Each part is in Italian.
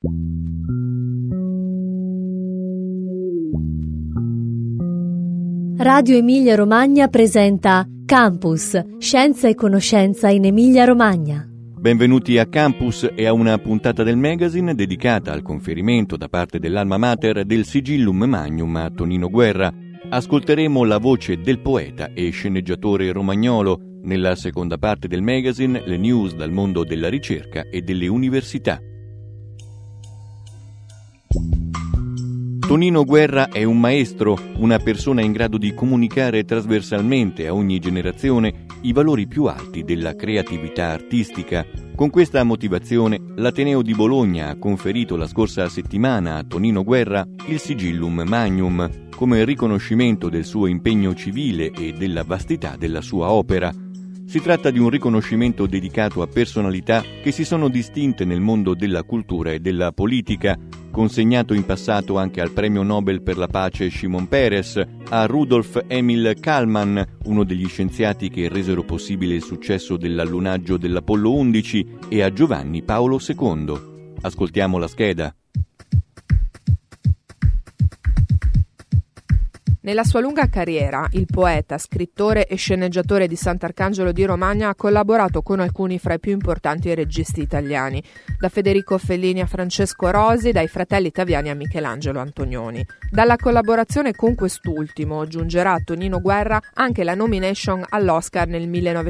Radio Emilia Romagna presenta Campus, Scienza e Conoscenza in Emilia Romagna. Benvenuti a Campus e a una puntata del magazine dedicata al conferimento da parte dell'Alma Mater del Sigillum Magnum a Tonino Guerra. Ascolteremo la voce del poeta e sceneggiatore romagnolo. Nella seconda parte del magazine, le news dal mondo della ricerca e delle università. Tonino Guerra è un maestro, una persona in grado di comunicare trasversalmente a ogni generazione i valori più alti della creatività artistica. Con questa motivazione, l'Ateneo di Bologna ha conferito la scorsa settimana a Tonino Guerra il Sigillum Magnum, come riconoscimento del suo impegno civile e della vastità della sua opera. Si tratta di un riconoscimento dedicato a personalità che si sono distinte nel mondo della cultura e della politica, consegnato in passato anche al premio Nobel per la pace Shimon Peres, a Rudolf Emil Kallmann, uno degli scienziati che resero possibile il successo dell'allunaggio dell'Apollo 11, e a Giovanni Paolo II. Ascoltiamo la scheda. Nella sua lunga carriera, il poeta, scrittore e sceneggiatore di Sant'Arcangelo di Romagna ha collaborato con alcuni fra i più importanti registi italiani, da Federico Fellini a Francesco Rosi, dai fratelli Taviani a Michelangelo Antonioni. Dalla collaborazione con quest'ultimo giungerà a Tonino Guerra anche la nomination all'Oscar nel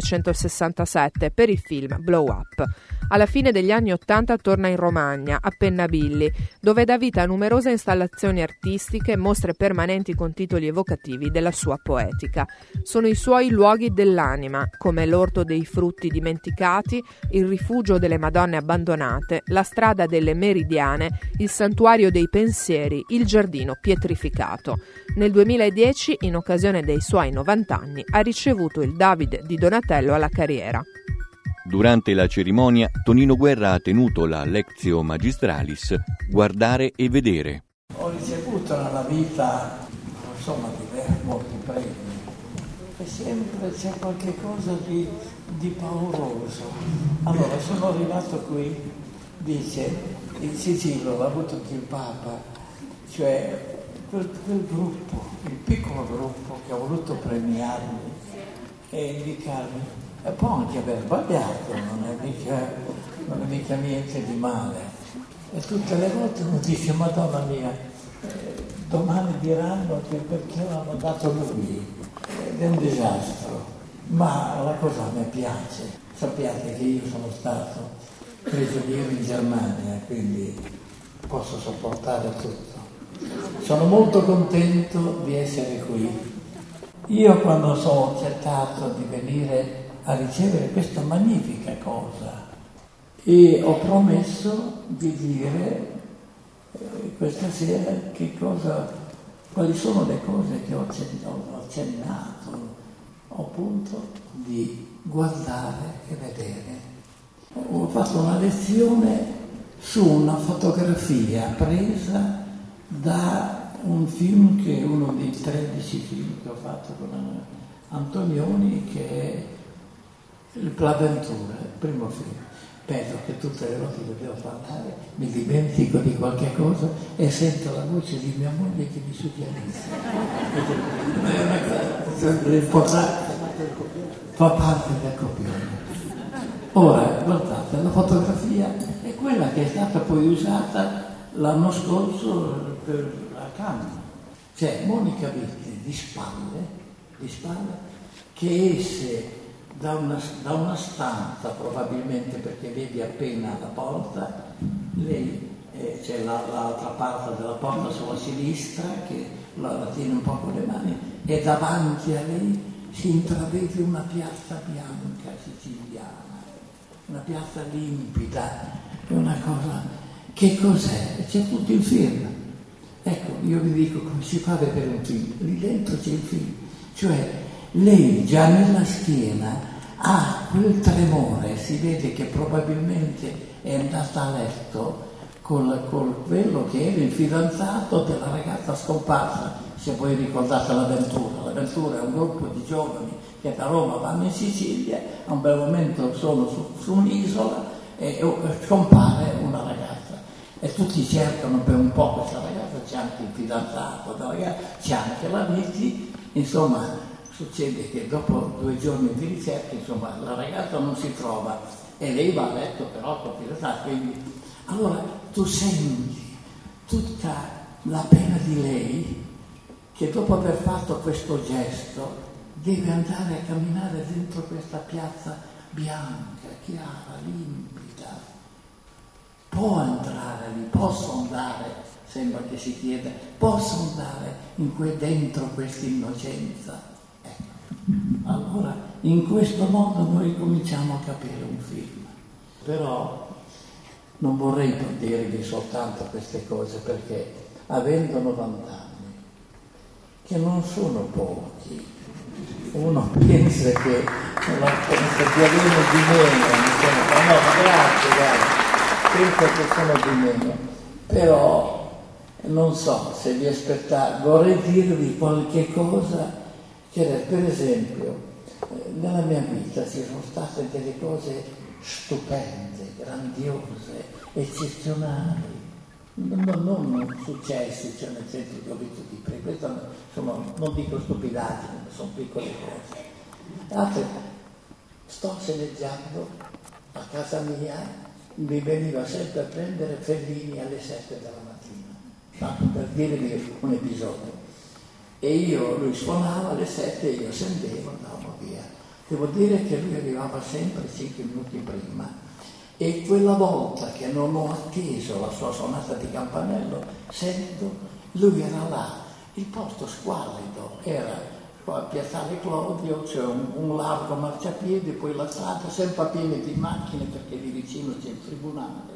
1967 per il film Blow Up. Alla fine degli anni '80 torna in Romagna, a Pennabilli, dove dà vita a numerose installazioni artistiche e mostre permanenti con titoli evocativi della sua poetica. Sono i suoi luoghi dell'anima, come l'Orto dei Frutti Dimenticati, il Rifugio delle Madonne Abbandonate, la Strada delle Meridiane, il Santuario dei Pensieri, il Giardino Pietrificato. Nel 2010, in occasione dei suoi 90 anni, ha ricevuto il David di Donatello alla carriera. Durante la cerimonia, Tonino Guerra ha tenuto la Lectio Magistralis Guardare e Vedere. Ho ricevuto nella vita, insomma, molti premi e sempre c'è qualche cosa di pauroso. Allora, sono arrivato qui, dice, il sigillo l'ha avuto anche il Papa, cioè quel gruppo, il piccolo gruppo che ha voluto premiarmi e indicarmi. E può anche aver sbagliato, non è mica niente di male. E tutte le volte uno dice, Madonna mia, domani diranno che perché l'hanno dato lui, ed è un disastro. Ma la cosa a me piace. Sappiate che io sono stato prigioniero in Germania, quindi posso sopportare tutto. Sono molto contento di essere qui. Io quando sono accettato di venire a ricevere questa magnifica cosa e ho promesso di dire questa sera quali sono le cose che ho accennato, appunto di guardare e vedere. Ho fatto una lezione su una fotografia presa da un film che è uno dei 13 film che ho fatto con Antonioni, che è L'avventura, il primo film. Penso che tutte le volte che devo parlare mi dimentico di qualche cosa e sento la voce di mia moglie che mi suggerisce. Fa parte del copione. Ora, guardate, la fotografia è quella che è stata poi usata l'anno scorso per la Cannes. C'è Monica Vitti di spalle, che esce da una stanza, probabilmente perché vedi appena la porta, lei c'è l'altra parte della porta sulla sinistra che la tiene un po' con le mani, e davanti a lei si intravede una piazza bianca siciliana, una piazza limpida, una cosa, che cos'è? C'è tutto il film. Ecco, io vi dico come si fa a vedere un film, lì dentro c'è il film, cioè lei già nella schiena ha quel tremore, si vede che probabilmente è andata a letto con quello che era il fidanzato della ragazza scomparsa. Se voi ricordate l'avventura è un gruppo di giovani che da Roma vanno in Sicilia, a un bel momento sono su un'isola e scompare una ragazza. e tutti cercano per un po' questa ragazza, c'è anche il fidanzato, c'è anche la Vicky, insomma succede che dopo 2 giorni di ricerca, insomma, la ragazza non si trova e lei va a letto però con il fidanzato, quindi allora tu senti tutta la pena di lei che dopo aver fatto questo gesto deve andare a camminare dentro questa piazza bianca, chiara, limpida. Può entrare lì, posso andare, sembra che si chieda, posso andare dentro questa innocenza? Ecco. Allora, in questo modo noi cominciamo a capire un film. Però non vorrei dirvi soltanto queste cose, perché avendo 90 anni, che non sono pochi, uno pensa che avere di meno, no, grazie, penso che sono di meno, però non so se vi aspettate, vorrei dirvi qualche cosa che, per esempio, nella mia vita ci sono state delle cose stupende, grandiose, eccezionali, non successi, cioè nel senso che ho visto di prima, questo insomma non dico stupidaggini, sono piccole cose. Altre, sto sceneggiando a casa mia, mi veniva sempre a prendere Fellini alle 7 della mattina, tanto per dirvi un episodio, e lui suonava alle 7 e io scendevo, andavo via. Devo dire che lui arrivava sempre 5 minuti prima, e quella volta che non ho atteso la sua suonata di campanello, sento, lui era là, il posto squallido, era qua a Piazzale Clodio, c'è un largo marciapiede, poi la strada sempre piena di macchine perché lì vicino c'è il tribunale.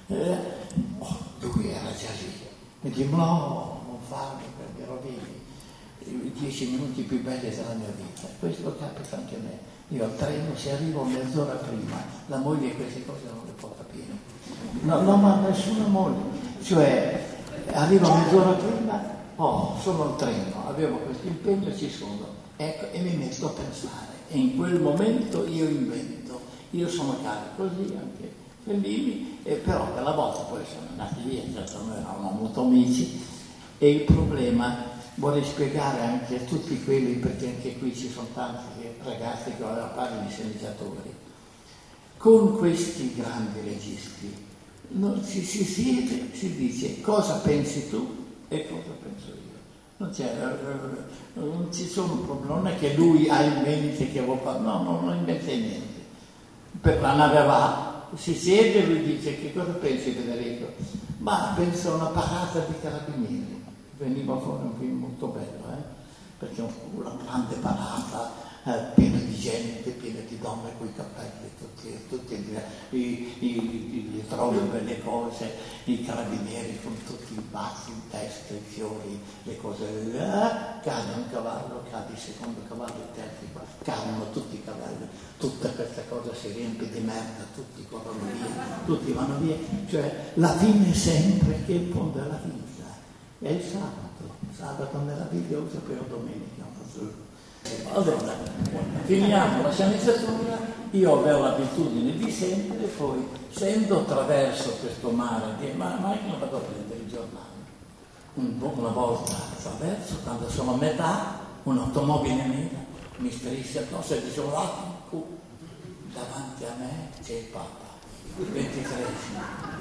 Lui era già lì. Mi dice, no, non farmi perché rovini i 10 minuti più belli della mia vita. Questo capita anche a me. Io al treno, se arrivo mezz'ora prima, la moglie queste cose non le può capire. No, ma nessuna moglie. Cioè, arrivo mezz'ora prima, sono al treno, avevo questo impegno, ci sono. Ecco, e mi metto a pensare. E in quel momento io invento. Io sono carico così, anche Fellini, però quella volta poi sono andati via, certo noi eravamo molto amici, e il problema, vorrei spiegare anche a tutti quelli, perché anche qui ci sono tanti ragazzi che vogliono fare gli sceneggiatori, con questi grandi registi si siede, si dice cosa pensi tu e cosa penso io, non ci sono problemi, non è che lui ha in mente che vuol fare, no, non inventa niente, per la nave va, si siede e lui dice che cosa pensi Federico? Ma penso a una parata di carabinieri, veniva fuori un film molto bello, perché una grande parata piena di gente, piena di donne con i capelli, tutti i trombe, le cose, i carabinieri con tutti i bassi in testa, i fiori, le cose, cade un cavallo, cade il secondo cavallo, il terzo, cadono tutti i cavalli, tutta questa cosa si riempie di merda, tutti corrono via, tutti vanno via, cioè la fine è sempre che il fondo della vita è il sabato nella Bibbia usa per domenica. Allora, finiamo la sceneggiatura, io avevo l'abitudine di sempre, poi scendo attraverso questo mare, ma io non vado a prendere il giornale. Una volta attraverso, quando sono a metà, un'automobile nera mi strisce addosso e dicevo, davanti a me c'è il Papa, 23esimo.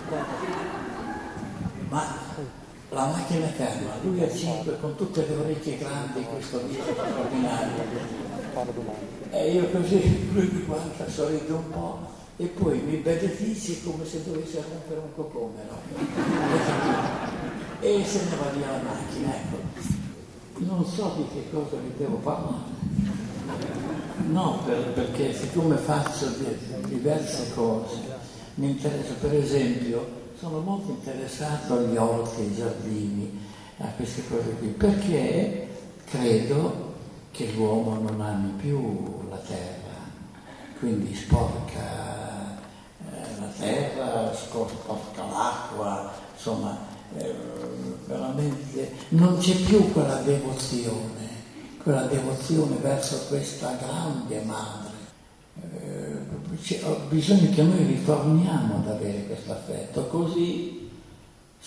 Ma la macchina ferma, lui a 5 con tutte le orecchie grandi, questo viso straordinario. E io così, lui mi guarda, sorride un po' e poi mi benedice come se dovesse rompere un cocomero. E se ne va via la macchina, ecco. Non so di che cosa vi devo parlare. No, perché siccome faccio diverse cose, mi interessa, per esempio, sono molto interessato agli orti, ai giardini, a queste cose qui, perché credo che l'uomo non ami più la terra, quindi sporca la terra, sporca l'acqua, insomma, veramente non c'è più quella devozione verso questa grande madre. Bisogna che noi ritorniamo ad avere questo affetto, così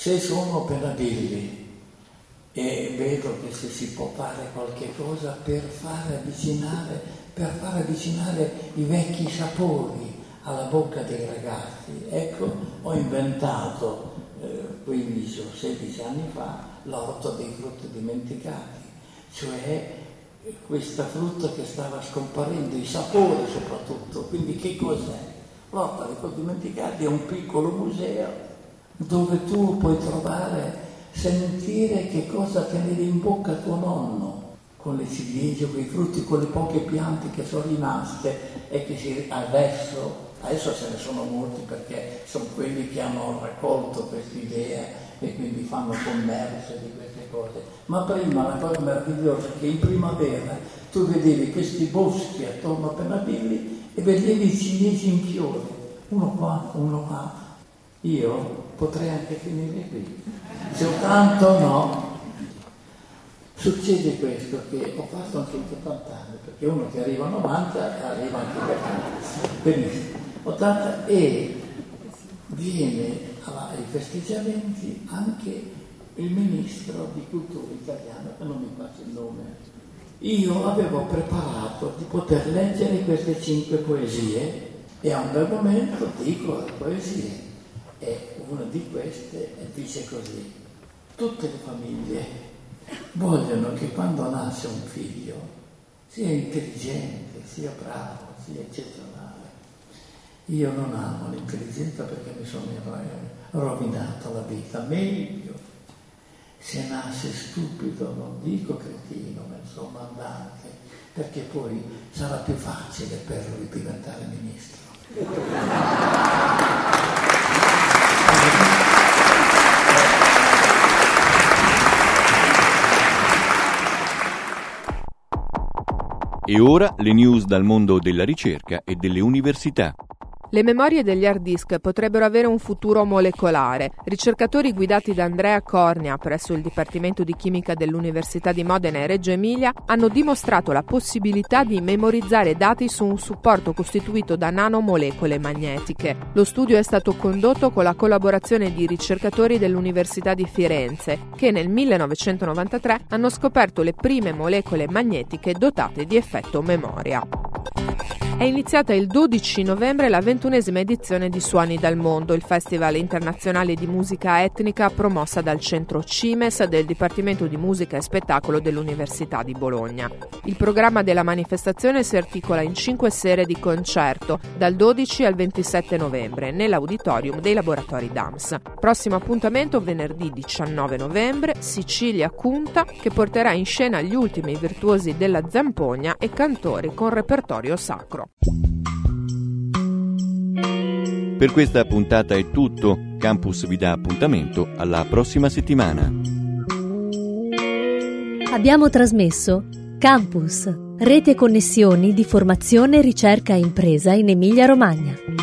se sono penadilli e vedo che se si può fare qualche cosa per far avvicinare i vecchi sapori alla bocca dei ragazzi, ecco, ho inventato 15 o 16 anni fa l'orto dei frutti dimenticati, cioè questa frutta che stava scomparendo, i sapori soprattutto. Quindi che cos'è? L'orto dei frutti dimenticati è un piccolo museo dove tu puoi sentire che cosa tenere in bocca tuo nonno, con le ciliegie, con i frutti, con le poche piante che sono rimaste e che adesso ce ne sono molti, perché sono quelli che hanno raccolto questa idea e quindi fanno commercio di queste cose. Ma prima la cosa meravigliosa è che in primavera tu vedevi questi boschi attorno a Penadilli e vedevi i ciliegi in fiore, uno qua, uno là. Io potrei anche finire qui, soltanto no. Succede questo, che ho fatto anche 80 anni, perché uno che arriva a 90 arriva anche per benissimo, 80, e viene ai festeggiamenti anche il ministro di cultura italiano, che non mi passa il nome. Io avevo preparato di poter leggere queste 5 poesie e a un bel momento dico le poesie, e una di queste dice così: tutte le famiglie vogliono che quando nasce un figlio sia intelligente, sia bravo, sia eccezionale. Io non amo l'intelligenza perché mi sono rovinato la vita. Meglio se nasce stupido, non dico cretino, ma insomma andante, perché poi sarà più facile per lui diventare ministro. E ora le news dal mondo della ricerca e delle università. Le memorie degli hard disk potrebbero avere un futuro molecolare. Ricercatori guidati da Andrea Cornia presso il Dipartimento di Chimica dell'Università di Modena e Reggio Emilia hanno dimostrato la possibilità di memorizzare dati su un supporto costituito da nanomolecole magnetiche. Lo studio è stato condotto con la collaborazione di ricercatori dell'Università di Firenze, che nel 1993 hanno scoperto le prime molecole magnetiche dotate di effetto memoria. È iniziata il 12 novembre la 21esima edizione di Suoni dal Mondo, il festival internazionale di musica etnica promossa dal centro CIMES del Dipartimento di Musica e Spettacolo dell'Università di Bologna. Il programma della manifestazione si articola in 5 sere di concerto, dal 12 al 27 novembre, nell'auditorium dei laboratori DAMS. Prossimo appuntamento venerdì 19 novembre, Sicilia Cunta, che porterà in scena gli ultimi virtuosi della zampogna e cantori con repertorio sacro. Per questa puntata è tutto. Campus vi dà appuntamento alla prossima settimana. Abbiamo trasmesso Campus, rete e connessioni di formazione, ricerca e impresa in Emilia-Romagna.